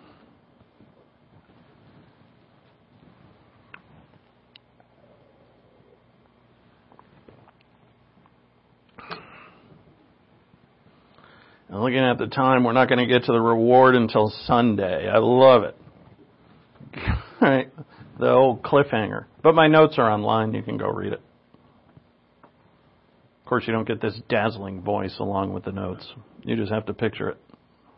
And looking at the time, we're not going to get to the reward until Sunday. I love it. All right, the old cliffhanger. But my notes are online. You can go read it. Of course, you don't get this dazzling voice along with the notes. You just have to picture it.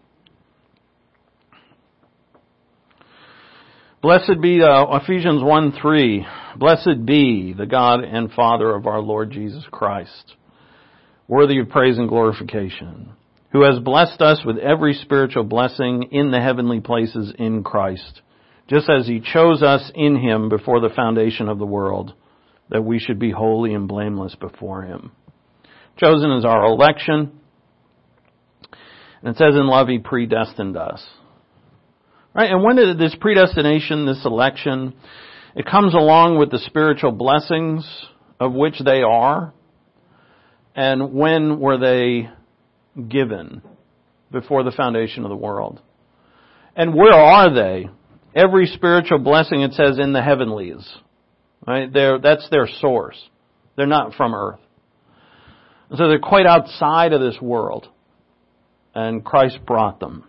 Blessed be, Ephesians 1:3. Blessed be the God and Father of our Lord Jesus Christ, worthy of praise and glorification, who has blessed us with every spiritual blessing in the heavenly places in Christ, just as He chose us in Him before the foundation of the world, that we should be holy and blameless before Him. Chosen is our election. And it says in love He predestined us. Right? And when did this predestination, this election, it comes along with the spiritual blessings of which they are. And when were they given? Before the foundation of the world. And where are they? Every spiritual blessing, it says, in the heavenlies. Right? That's their source. They're not from earth. So they're quite outside of this world. And Christ brought them.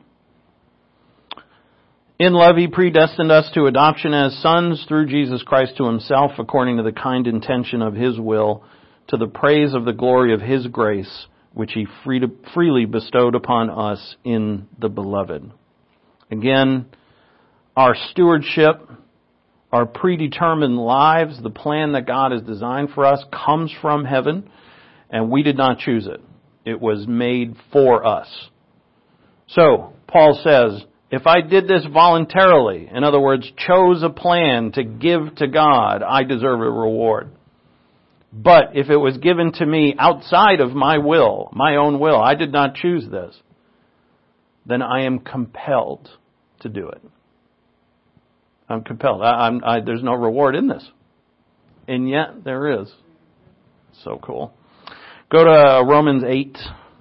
In love, He predestined us to adoption as sons through Jesus Christ to Himself, according to the kind intention of His will, to the praise of the glory of His grace, which He freely bestowed upon us in the Beloved. Again, our stewardship, our predetermined lives, the plan that God has designed for us comes from heaven, and we did not choose it. It was made for us. So, Paul says, if I did this voluntarily, in other words, chose a plan to give to God, I deserve a reward. But if it was given to me outside of my will, my own will, I did not choose this, then I am compelled to do it. I'm compelled. There's no reward in this. And yet there is. So cool. Go to Romans 8.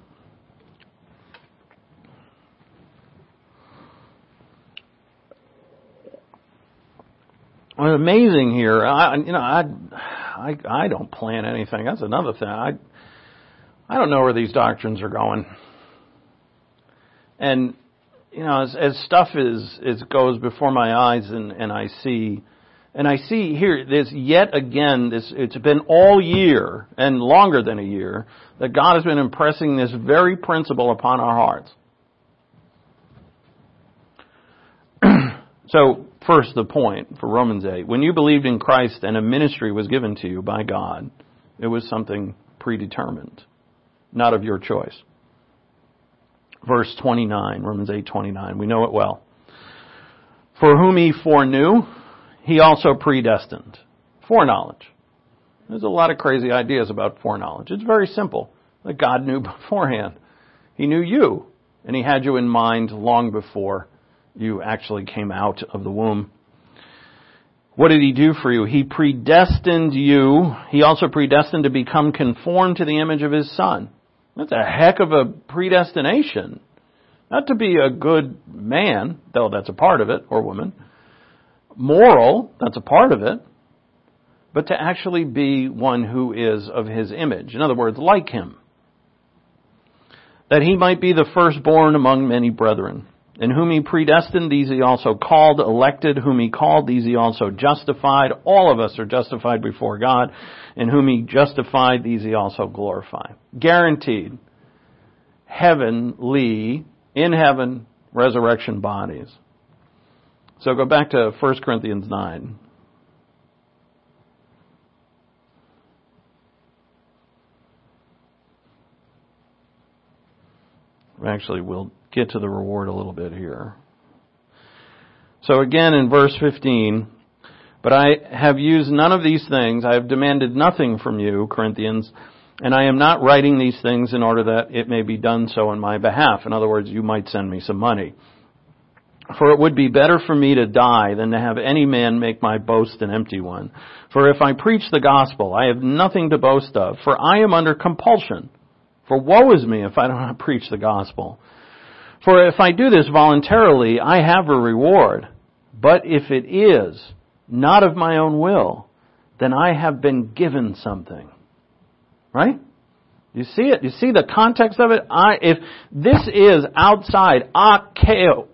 What's amazing here, I don't plan anything. That's another thing. I don't know where these doctrines are going. And, as stuff goes before my eyes and I see here, there's yet again, it's been all year and longer than a year that God has been impressing this very principle upon our hearts. So, first, the point for Romans 8. When you believed in Christ and a ministry was given to you by God, it was something predetermined, not of your choice. Verse 29, Romans 8:29. We know it well. For whom He foreknew, He also predestined. Foreknowledge. There's a lot of crazy ideas about foreknowledge. It's very simple. That God knew beforehand. He knew you, and He had you in mind long before you actually came out of the womb. What did He do for you? He predestined you. He also predestined to become conformed to the image of His Son. That's a heck of a predestination. Not to be a good man, though that's a part of it, or woman. Moral, that's a part of it. But to actually be one who is of His image. In other words, like Him. That He might be the firstborn among many brethren. And whom He predestined, these He also called. Elected, whom He called, these He also justified. All of us are justified before God. And whom He justified, these He also glorified. Guaranteed. Heavenly, in heaven, resurrection bodies. So go back to 1 Corinthians 9. Actually, we'll get to the reward a little bit here. So again in verse 15, but I have used none of these things. I have demanded nothing from you, Corinthians, and I am not writing these things in order that it may be done so in my behalf. In other words, you might send me some money. For it would be better for me to die than to have any man make my boast an empty one. For if I preach the gospel, I have nothing to boast of, for I am under compulsion. For woe is me if I do not preach the gospel. For if I do this voluntarily, I have a reward. But if it is not of my own will, then I have been given something. Right? You see it? You see the context of it? If this is outside Alcoa.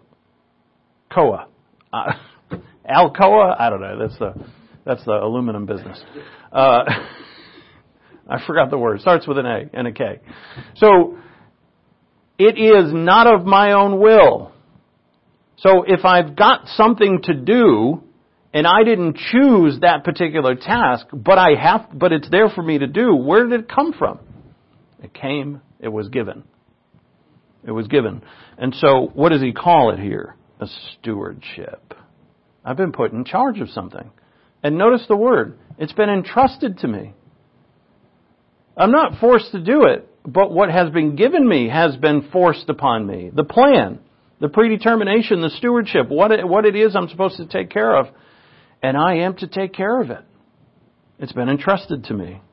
Alcoa? I don't know. That's the aluminum business. I forgot the word. It starts with an A and a K. So, it is not of my own will. So if I've got something to do, and I didn't choose that particular task, but it's there for me to do, where did it come from? It was given. It was given. And so, what does he call it here? A stewardship. I've been put in charge of something. And notice the word. It's been entrusted to me. I'm not forced to do it, but what has been given me has been forced upon me. The plan, the predetermination, the stewardship, what it is I'm supposed to take care of. And I am to take care of it. It's been entrusted to me.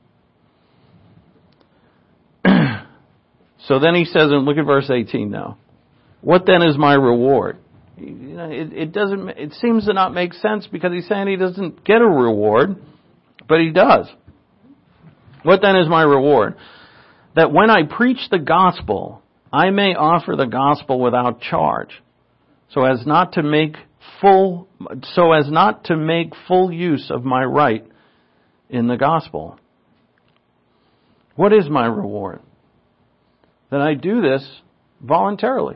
So then he says, and look at verse 18 now. What then is my reward? It seems to not make sense because he's saying he doesn't get a reward, but he does. What then is my reward? That when I preach the gospel, I may offer the gospel without charge, so as not to make full use of my right in the gospel. What is my reward? That I do this voluntarily.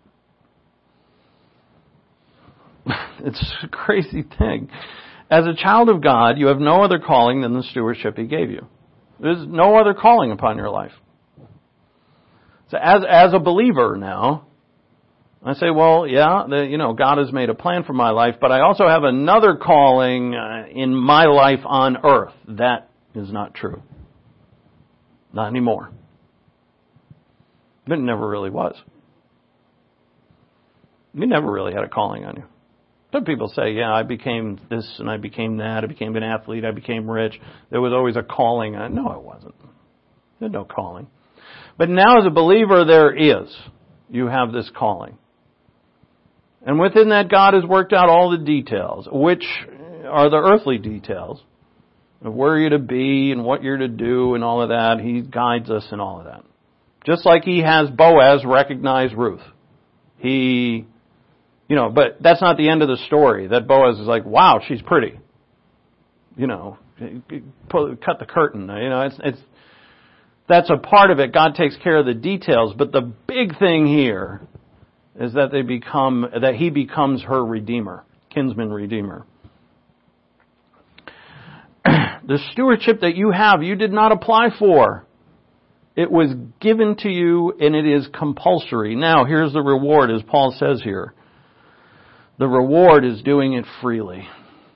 It's a crazy thing. As a child of God, you have no other calling than the stewardship He gave you. There's no other calling upon your life. So as a believer now, I say, well, yeah, God has made a plan for my life, but I also have another calling in my life on earth. That is not true. Not anymore. But it never really was. You never really had a calling on you. Some people say, yeah, I became this and I became that. I became an athlete. I became rich. There was always a calling. No, it wasn't. There's no calling. But now as a believer, there is. You have this calling. And within that, God has worked out all the details, which are the earthly details of where you're to be and what you're to do and all of that. He guides us in all of that. Just like He has Boaz recognize Ruth. But that's not the end of the story. That Boaz is like, wow, she's pretty. Cut the curtain. That's a part of it. God takes care of the details. But the big thing here is that He becomes her redeemer, kinsman redeemer. The stewardship that you have, you did not apply for. It was given to you and it is compulsory. Now, here's the reward, as Paul says here. The reward is doing it freely.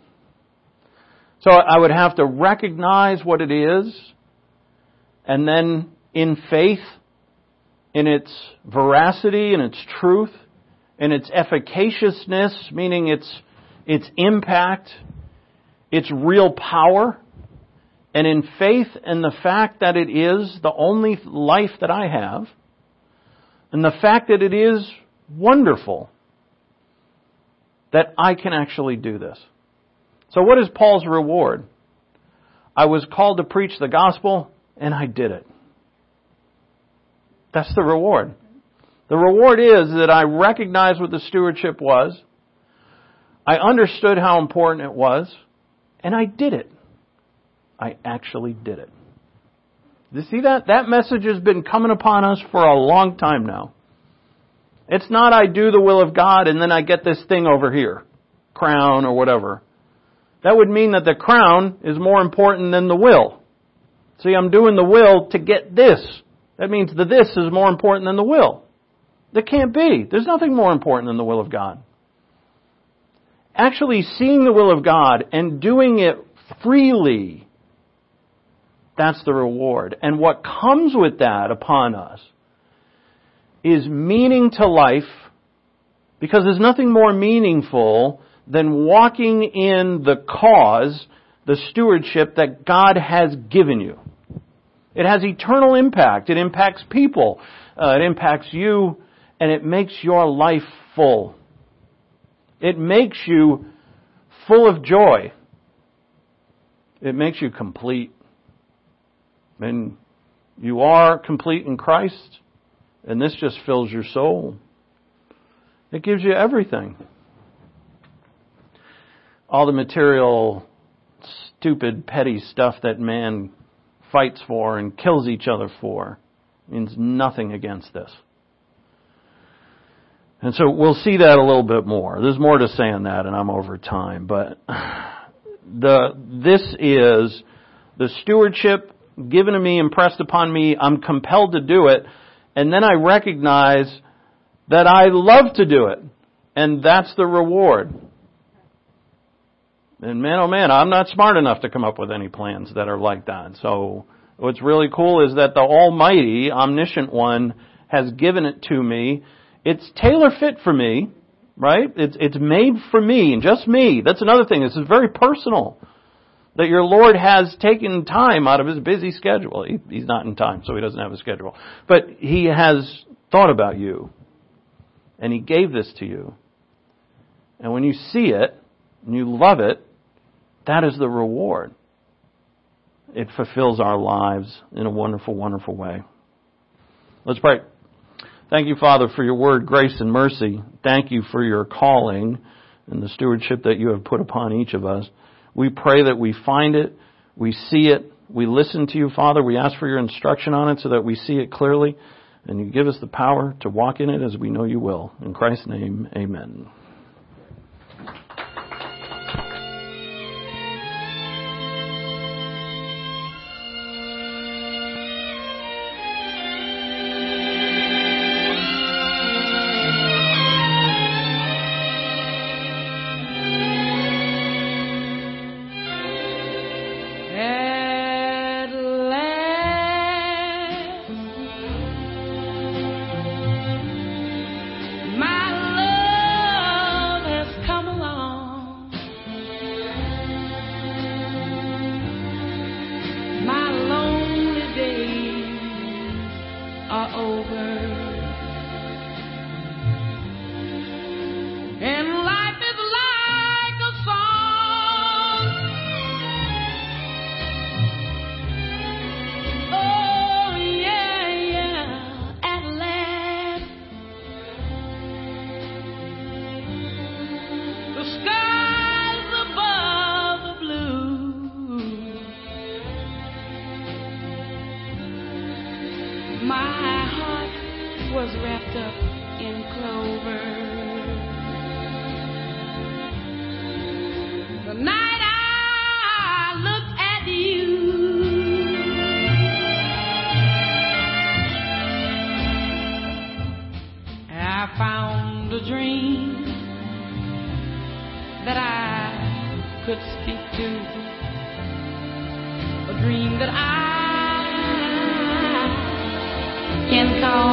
So I would have to recognize what it is, and then in faith, in its veracity, in its truth, in its efficaciousness, meaning its impact, its real power, and in faith in the fact that it is the only life that I have, and the fact that it is wonderful that I can actually do this. So what is Paul's reward? I was called to preach the gospel, and I did it. That's the reward. The reward is that I recognized what the stewardship was, I understood how important it was, and I did it. I actually did it. You see that? That message has been coming upon us for a long time now. It's not I do the will of God and then I get this thing over here, crown or whatever. That would mean that the crown is more important than the will. See, I'm doing the will to get this. That means the this is more important than the will. There can't be. There's nothing more important than the will of God. Actually seeing the will of God and doing it freely, that's the reward. And what comes with that upon us is meaning to life, because there's nothing more meaningful than walking in the cause, the stewardship that God has given you. It has eternal impact. It impacts people. It impacts you, and it makes your life full. It makes you full of joy. It makes you complete. And you are complete in Christ, and this just fills your soul. It gives you everything. All the material, stupid, petty stuff that man fights for and kills each other for means nothing against this. And so we'll see that a little bit more. There's more to say on that, and I'm over time. But this is the stewardship given to me, impressed upon me. I'm compelled to do it. And then I recognize that I love to do it. And that's the reward. And man, oh man, I'm not smart enough to come up with any plans that are like that. So what's really cool is that the Almighty, Omniscient One, has given it to me. It's tailor-fit for me, right? It's made for me, and just me. That's another thing. This is very personal. That your Lord has taken time out of His busy schedule. He's not in time, so He doesn't have a schedule. But He has thought about you. And He gave this to you. And when you see it, and you love it, that is the reward. It fulfills our lives in a wonderful, wonderful way. Let's pray. Thank you, Father, for your word, grace and mercy. Thank you for your calling and the stewardship that you have put upon each of us. We pray that we find it, we see it, we listen to you, Father. We ask for your instruction on it so that we see it clearly, and you give us the power to walk in it as we know you will. In Christ's name, amen. Can call